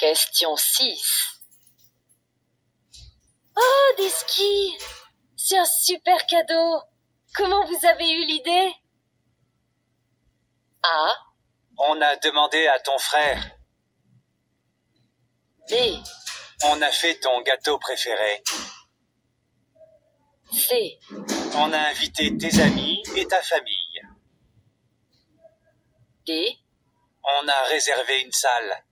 Question 6. Oh, des skis! C'est un super cadeau! Comment vous avez eu l'idée? A. On a demandé à ton frère. B. On a fait ton gâteau préféré. C. On a invité tes amis et ta famille. D. On a réservé une salle.